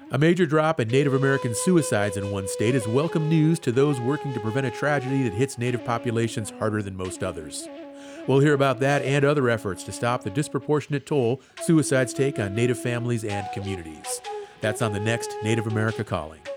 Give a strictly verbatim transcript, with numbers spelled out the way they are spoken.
A major drop in Native American suicides in one state is welcome news to those working to prevent a tragedy that hits Native populations harder than most others. We'll hear about that and other efforts to stop the disproportionate toll suicides take on Native families and communities. That's on the next Native America Calling.